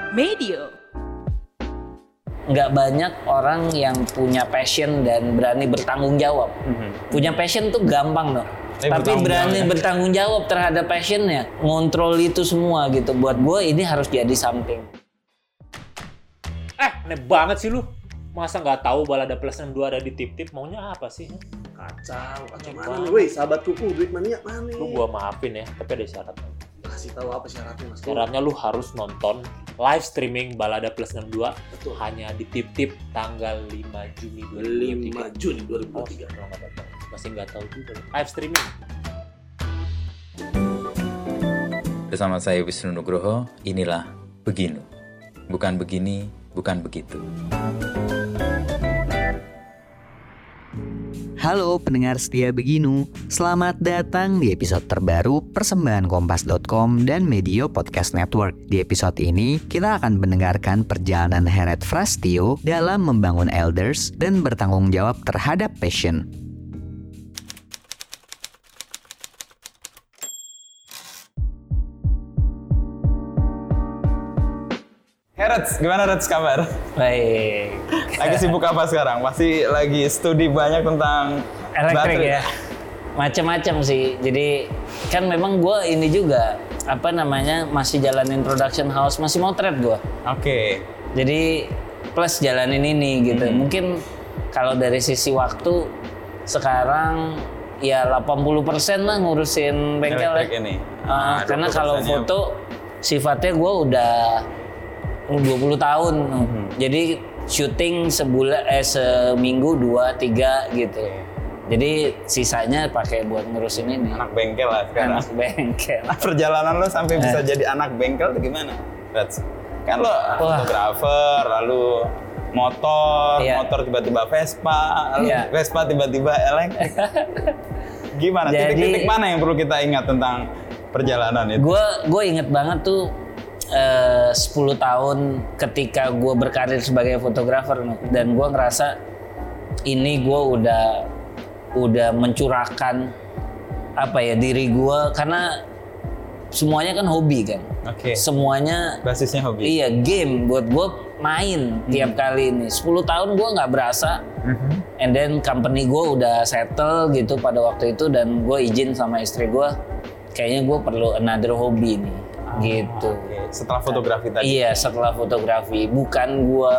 Medio. Nggak banyak orang yang punya passion dan berani bertanggung jawab. Punya passion tuh gampang loh. Tapi berani bertanggung jawab terhadap passionnya, ngontrol itu semua gitu. Buat gue ini harus jadi something. Aneh banget sih lu. Masa nggak tahu Balada Plus 62 ada di Tip-Tip, maunya apa sih? Kacau mana nih, woi, sahabatku, duit mania mana nih? Lu gua maafin ya, tapi ada syaratnya. Kasih tahu apa syaratnya, Mas. Syaratnya lu harus nonton live streaming Balada Plus 62. Betul. Hanya di Tip-Tip tanggal 5 Juni 5 Juni 2023. Oh, selamat datang. Masih nggak tahu juga. Live streaming. Bersama saya Wisnu Nugroho, inilah Beginu. Bukan begini, bukan begitu. Halo pendengar setia Beginu, selamat datang di episode terbaru persembahan Kompas.com dan Medio Podcast Network. Di episode ini, kita akan mendengarkan perjalanan Heret Frastio dalam membangun elders dan bertanggung jawab terhadap passion. Reds, gimana Reds kabar? Baik. Lagi sibuk apa sekarang? Masih lagi studi banyak tentang Elektrik baterai. ya. Macam-macam sih. Jadi kan memang gue ini juga masih jalanin production house, masih motret gue. Oke. Jadi plus jalanin ini gitu. Mungkin kalau dari sisi waktu sekarang ya 80% lah ngurusin bengkel Elektrik ya. ini. Karena kalau foto sifatnya gue udah 20 tahun. Jadi syuting seminggu 2-3 gitu. Jadi sisanya pakai buat ngurusin ini. Anak bengkel lah sekarang. Anak bengkel. Perjalanan lo sampai bisa jadi anak bengkel tuh gimana? Reds? Kan lo fotografer, lalu motor tiba-tiba Vespa, lalu Vespa tiba-tiba elektrik. Gimana? Titik-titik mana yang perlu kita ingat tentang perjalanan itu? Gue inget banget tuh 10 tahun ketika gue berkarir sebagai fotografer dan gue ngerasa ini gue udah mencurahkan diri gue karena semuanya kan hobi kan. Oke. Semuanya basisnya hobi. Iya, game buat gue main tiap kali ini. 10 tahun gue nggak berasa. And then company gue udah settle gitu pada waktu itu dan gue izin sama istri gue kayaknya gue perlu another hobi nih. Gitu. Setelah fotografi tadi? Iya, setelah fotografi. Bukan gue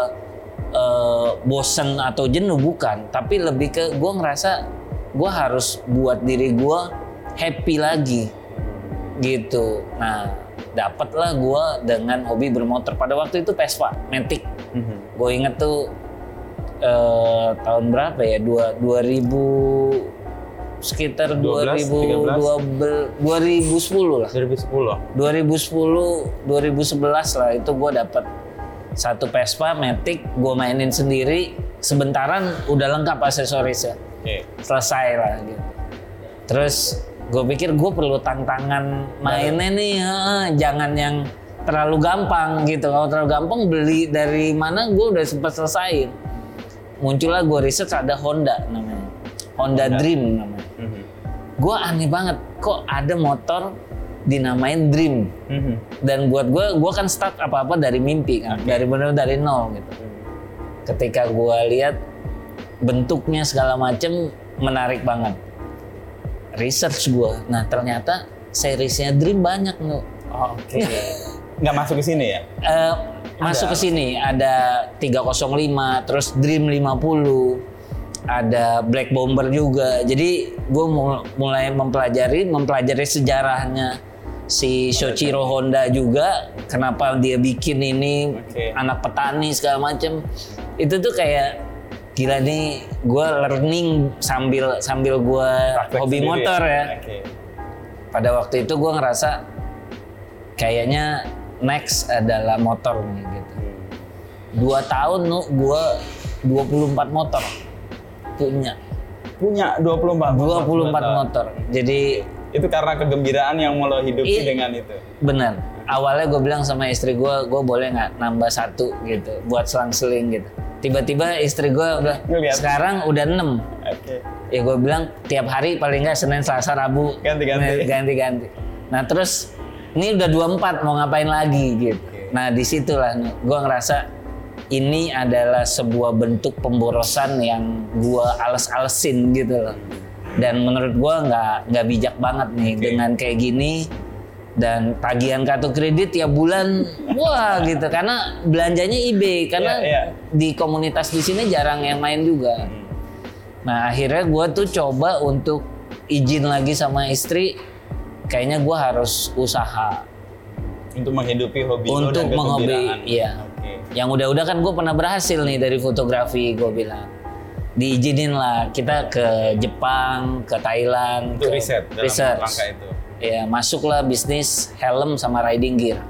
bosen atau jenuh, bukan. Tapi lebih ke gue ngerasa gue harus buat diri gue happy lagi. Gitu. Nah, dapatlah gue dengan hobi bermotor. Pada waktu itu Vespa, Matic. Gue inget tuh tahun berapa ya? 2000... sekitar 2010 lah. 2010. 2011 lah itu gue dapet satu Vespa Matic, gue mainin sendiri sebentaran udah lengkap aksesorisnya. Selesai lah gitu. Terus gue pikir gue perlu tantangan mainnya nih, jangan yang terlalu gampang gitu. Kalau terlalu gampang beli dari mana gue udah sempat selesain. Muncullah gue research ada Honda namanya. Honda Dream namanya. Gue aneh banget, kok ada motor dinamain Dream. Dan buat gue kan start apa-apa dari mimpi kan, dari benar dari nol gitu. Ketika gue lihat bentuknya segala macem menarik banget. Research gue, nah ternyata seriesnya Dream banyak nih. Oke. Nggak masuk ke sini ya? Masuk ke sini ada 305, terus Dream 50. Ada Black Bomber juga. Jadi gue mulai mempelajari sejarahnya si Shoichiro Honda juga. Kenapa dia bikin ini, anak petani segala macem. Itu tuh kayak gila nih, gue learning sambil gue hobi motor ya. Pada waktu itu gue ngerasa kayaknya next adalah motor nih gitu. 2 tahun gue 24 motor. Punya 24 motor. Jadi itu karena kegembiraan yang mau lo hidupi dengan itu. Benar. Awalnya gue bilang sama istri gue boleh nggak nambah 1 gitu buat selang-seling gitu. Tiba-tiba istri gue udah sekarang udah 6. Ya gue bilang tiap hari paling nggak Senin, Selasa, Rabu ganti-ganti. Nah terus ini udah 24 mau ngapain lagi gitu. Nah disitulah gue ngerasa ini adalah sebuah bentuk pemborosan yang gue ales-alesin gitu loh. Dan menurut gue nggak bijak banget nih dengan kayak gini. Dan tagihan kartu kredit tiap bulan, wah gitu. Karena belanjanya eBay, karena di komunitas di sini jarang yang main juga. Nah akhirnya gue tuh coba untuk izin lagi sama istri, kayaknya gue harus usaha. Untuk menghidupi hobi lo untuk dan menghobi, iya. Yang udah-udah kan gue pernah berhasil nih dari fotografi, gue bilang. Diizinin lah kita ke Jepang, ke Thailand, untuk ke riset dalam langkah itu. Ya masuklah bisnis helm sama riding gear,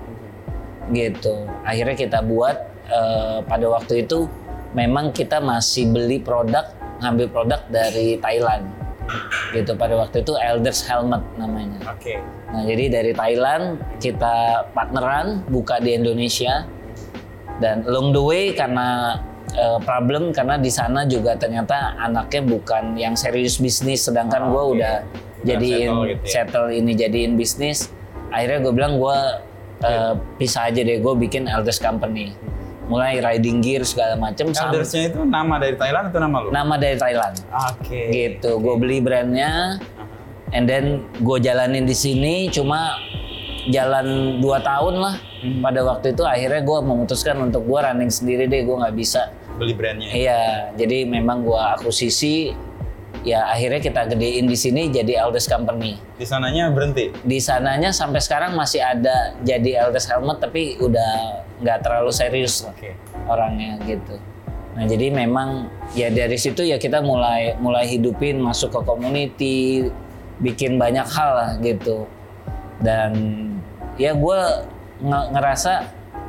gitu. Akhirnya kita buat pada waktu itu memang kita masih beli produk, ngambil produk dari Thailand, gitu. Pada waktu itu Elders Helmet namanya. Nah jadi dari Thailand kita partneran buka di Indonesia dan along the way karena problem karena di sana juga ternyata anaknya bukan yang serius bisnis, sedangkan gue udah jadiin settle ini jadiin bisnis. Akhirnya gue bilang gue pisah aja deh, gue bikin Elders Company, mulai riding gear segala macem. Eldersnya itu nama dari Thailand atau nama lu? Nama dari Thailand. Gitu, gue beli brandnya, and then gue jalanin di sini cuma jalan 2 tahun lah. Pada waktu itu akhirnya gue memutuskan untuk gue running sendiri deh, gue nggak bisa beli brandnya. Iya, jadi memang gue akuisisi. Ya akhirnya kita gedein di sini jadi Elders Company. Di sananya berhenti? Di sananya sampai sekarang masih ada jadi Elders Helmet, tapi udah nggak terlalu serius orangnya gitu. Nah jadi memang ya dari situ ya kita mulai hidupin, masuk ke community, bikin banyak hal lah gitu. Dan ya gue ngerasa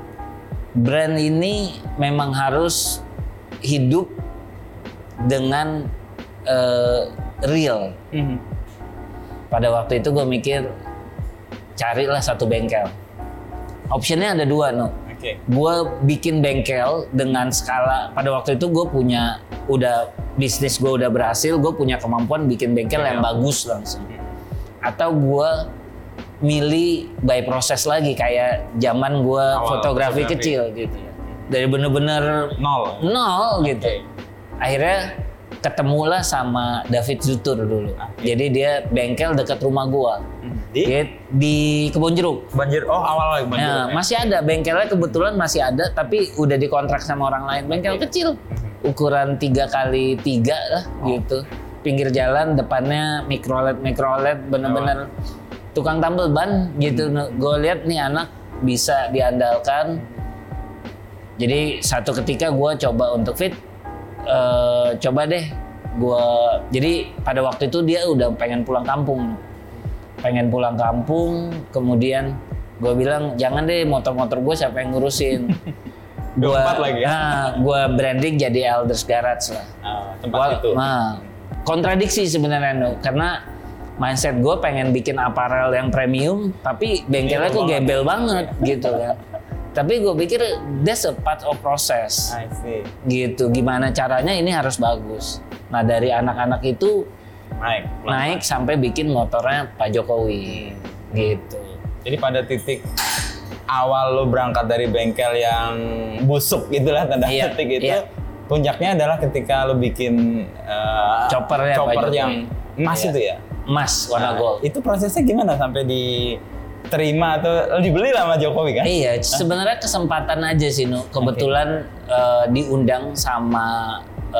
brand ini memang harus hidup dengan real. Pada waktu itu gue mikir carilah satu bengkel. Optionnya ada 2 no. Gue bikin bengkel dengan skala. Pada waktu itu gue punya bisnis gue udah berhasil, gue punya kemampuan bikin bengkel yang bagus langsung. Atau gue milih by proses lagi kayak zaman gue fotografi kecil gitu ya. Dari bener-bener nol gitu. Akhirnya ketemulah sama David Zutur dulu. Jadi dia bengkel dekat rumah gua. Di Kebon Jeruk. Awal lagi Kebon Jeruk. Nah, masih ada bengkelnya, kebetulan masih ada, tapi udah dikontrak sama orang lain. Bengkel kecil, ukuran 3x3 lah gitu. Pinggir jalan, depannya micro LED bener-bener tukang tambal ban gitu. Gue lihat nih anak bisa diandalkan. Jadi satu ketika gue coba untuk fit. Coba deh jadi pada waktu itu dia udah pengen pulang kampung, kemudian gue bilang jangan deh motor gue siapa yang ngurusin. Gue branding jadi Elders Garage lah. Tempat itu. Kontradiksi sebenarnya no, karena mindset gue pengen bikin apparel yang premium tapi bengkelnya kok gembel banget gitu kan. Tapi gue pikir that's a part of process. I see. Gitu, gimana caranya ini harus bagus. Nah dari anak-anak itu naik sampai bikin motornya Pak Jokowi. Gitu. Jadi pada titik awal lo berangkat dari bengkel yang busuk gitulah tanda petik itu, puncaknya adalah ketika lo bikin chopper yang emas itu ya? Emas warna gold. Itu prosesnya gimana sampai terima atau dibeli lah sama Jokowi kan? Iya, sebenarnya kesempatan aja sih Nu. Kebetulan diundang sama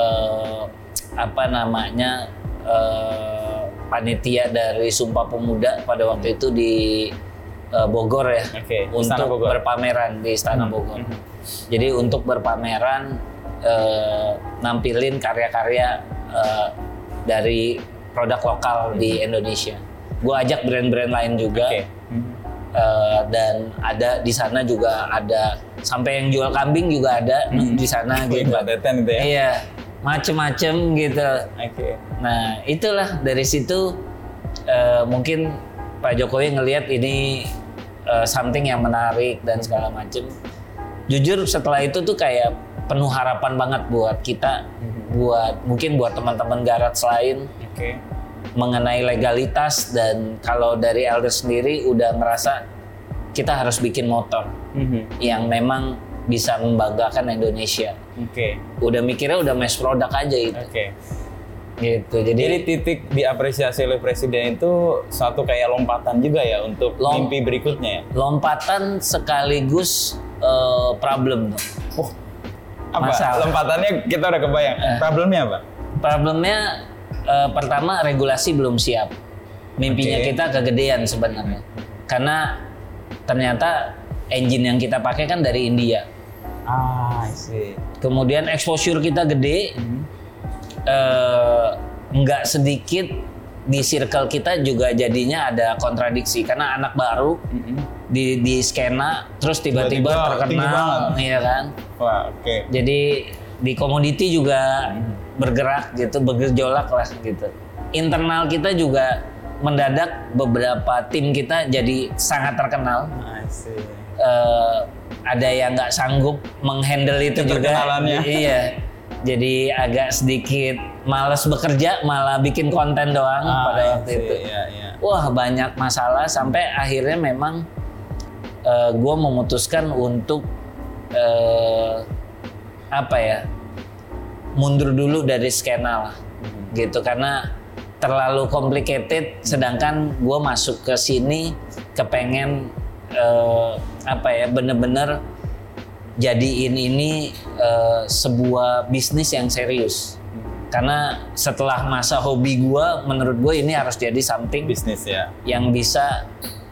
panitia dari Sumpah Pemuda pada waktu itu di Bogor ya, untuk berpameran di Istana Bogor. Jadi untuk berpameran nampilin karya-karya dari produk lokal di Indonesia. Gue ajak brand-brand lain juga. Dan ada di sana juga ada sampai yang jual kambing juga ada di sana gitu. Iya, macem-macem gitu. Nah itulah dari situ mungkin Pak Jokowi ngelihat ini something yang menarik dan segala macem. Jujur setelah itu tuh kayak penuh harapan banget buat kita, mungkin buat teman-teman garage lain. mengenai legalitas, dan kalau dari Elders sendiri udah ngerasa kita harus bikin motor yang memang bisa membanggakan Indonesia. Udah mikirnya udah mass product aja itu. Gitu. Jadi titik diapresiasi oleh presiden itu suatu kayak lompatan juga ya untuk mimpi berikutnya ya? Lompatan sekaligus problem. Apa? Masalah. Lompatannya kita udah kebayang. Problemnya apa? Problemnya pertama regulasi belum siap. Mimpinya kita kegedean sebenarnya. Karena ternyata engine yang kita pakai kan dari India. I see. Kemudian exposure kita gede. Nggak sedikit di circle kita juga jadinya ada kontradiksi karena anak baru di skena terus tiba-tiba terkenal, iya kan? Wah, Jadi di komoditi juga bergerak gitu, bergejolak lah gitu. Internal kita juga mendadak beberapa tim kita jadi sangat terkenal. Ada yang nggak sanggup menghandle itu juga. Iya. Jadi agak sedikit malas bekerja, malah bikin konten doang pada waktu itu. Wah, banyak masalah sampai akhirnya memang gue memutuskan untuk mundur dulu dari skena lah, gitu karena terlalu complicated. Sedangkan gue masuk ke sini kepengen bener-bener jadiin ini sebuah bisnis yang serius. Karena setelah masa hobi gue, menurut gue ini harus jadi something bisnis ya, yang bisa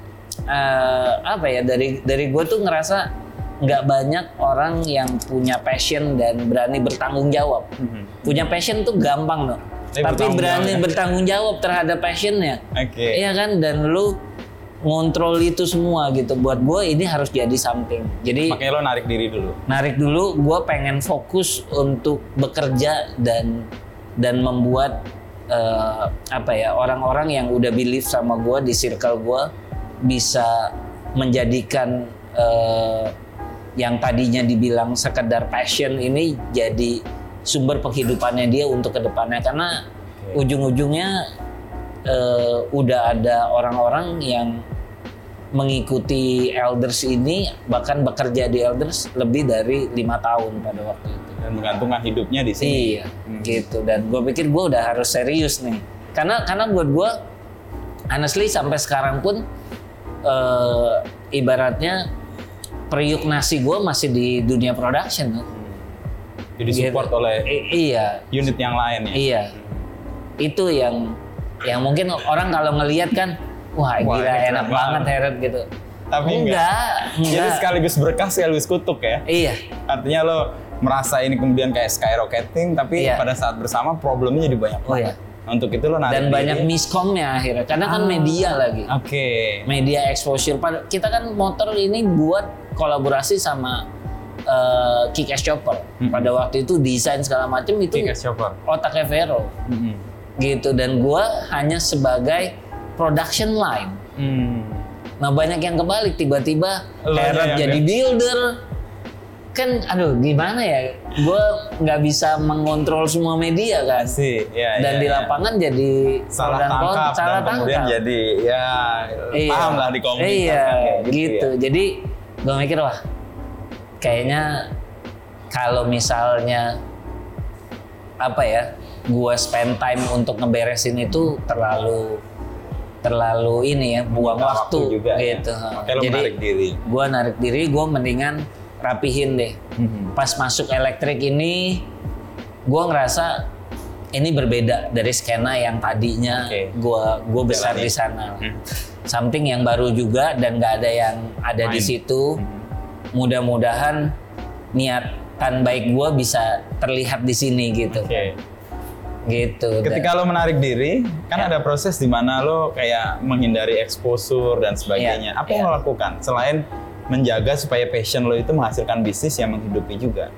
dari gue tuh ngerasa nggak banyak orang yang punya passion dan berani bertanggung jawab. Punya passion tuh gampang loh, tapi berani bertanggung jawab terhadap passionnya. Iya kan, dan lu ngontrol itu semua gitu. Buat gue ini harus jadi something. Jadi makanya lo narik dulu. Gue pengen fokus untuk bekerja dan membuat orang-orang yang udah believe sama gue di circle gue bisa menjadikan yang tadinya dibilang sekedar passion ini jadi sumber penghidupannya dia untuk kedepannya. Karena ujung-ujungnya udah ada orang-orang yang mengikuti Elders ini, bahkan bekerja di Elders lebih dari 5 tahun pada waktu itu. Dan menggantungkan hidupnya di sini. Iya, gitu. Dan gue pikir gue udah harus serius nih. Karena buat gue, honestly sampai sekarang pun ibaratnya periuk nasi gue masih di dunia production. Jadi support oleh unit yang lain ya? Iya. Itu yang mungkin orang kalau ngelihat kan, wah gila enak banget Heret gitu. Tapi enggak. Jadi sekaligus berkah sekaligus kutuk ya? Iya. Artinya lo merasa ini kemudian kayak skyrocketing, tapi pada saat bersama problemnya jadi banyak banget. Untuk itu lo narik dan diri. banyak miskomnya akhirnya, karena kan media lagi. Media exposure. Kita kan motor ini buat kolaborasi sama Kick-Ass Chopper. Pada waktu itu desain segala macam itu otaknya Vero. Gitu, dan gue hanya sebagai production line. Nah banyak yang kebalik, tiba-tiba Heret jadi builder. Kan aduh gimana ya, gue nggak bisa mengontrol semua media kan. Dan di lapangan jadi salah tangkap. Kemudian jadi paham lah di komunitas gitu. Jadi gue mikir wah kayaknya kalau misalnya gue spend time untuk ngeberesin itu terlalu ini ya, buang waktu juga, gitu. Jadi gue narik diri, gue mendingan rapihin deh. Pas masuk elektrik ini, gue ngerasa ini berbeda dari skena yang tadinya gue besar di sana. Something yang baru juga dan nggak ada yang ada di situ. Mudah-mudahan niatan baik gue bisa terlihat di sini gitu. Gitu. Ketika lo menarik diri, kan ada proses di mana lo kayak menghindari exposure dan sebagainya. Apa yang lo lakukan selain menjaga supaya passion lo itu menghasilkan bisnis yang menghidupi juga?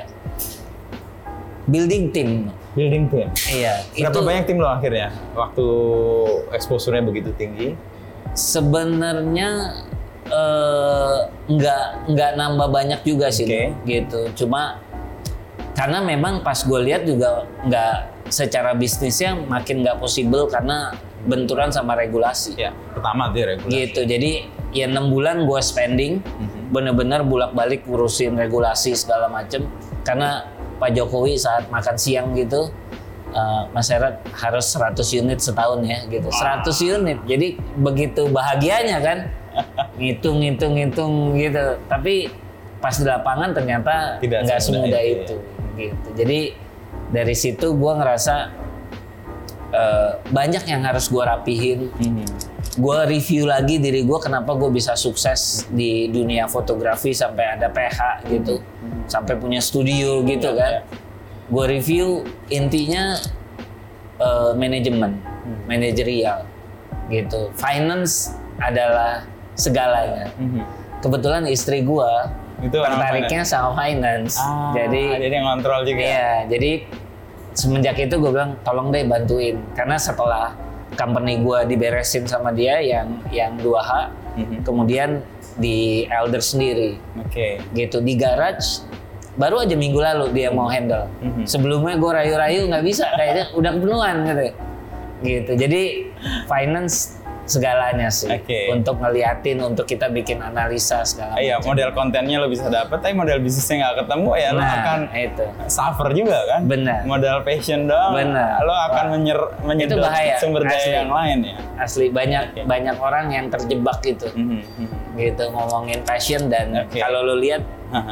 Building team. Iya. Berapa banyak tim lo akhirnya waktu exposure-nya begitu tinggi? Sebenarnya nggak nambah banyak juga sih, gitu. Cuma Karena memang pas gue lihat juga nggak secara bisnisnya makin nggak possible karena benturan sama regulasi. Ya, pertama dia regulasi. Gitu, jadi ya 6 bulan gue spending, bener-bener bolak-balik ngurusin regulasi segala macem. Karena Pak Jokowi saat makan siang gitu, Mas Herat harus 100 unit setahun ya gitu. 100 unit, jadi begitu bahagianya kan, ngitung gitu. Tapi pas di lapangan ternyata nggak semudah itu. Gitu. Jadi dari situ gue ngerasa banyak yang harus gue rapihin. Gue review lagi diri gue kenapa gue bisa sukses di dunia fotografi sampai ada PH gitu, sampai punya studio gitu kan. Gue review intinya manajemen, manajerial gitu. Finance adalah segalanya. Kebetulan istri gue tertariknya sama finance, jadi ngontrol juga. Iya, jadi semenjak itu gue bilang tolong deh bantuin, karena setelah company gue diberesin sama dia yang 2H, kemudian di Elder sendiri, gitu di garage baru aja minggu lalu dia mau handle. Sebelumnya gue rayu-rayu nggak bisa, kayaknya udah kepenuhan gitu. Jadi finance segalanya sih, untuk ngeliatin, untuk kita bikin analisa segala macam. Iya, model kontennya lo bisa dapet, tapi model bisnisnya nggak ketemu ya lo akan suffer juga kan. Benar. Modal passion doang, lo akan menyedot sumber daya yang lain ya. Asli banyak orang yang terjebak gitu, gitu ngomongin passion dan kalau lo lihat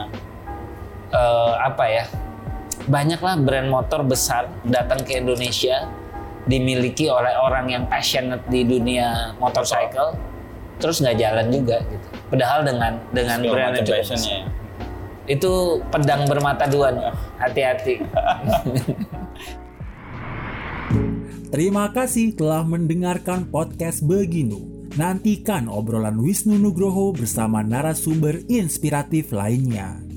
banyaklah brand motor besar datang ke Indonesia, dimiliki oleh orang yang passionate di dunia motorcycle, terus nggak jalan juga gitu. Padahal dengan brand yang cukup besar. Itu pedang bermata dua, hati-hati. Terima kasih telah mendengarkan podcast Beginu. Nantikan obrolan Wisnu Nugroho bersama narasumber inspiratif lainnya.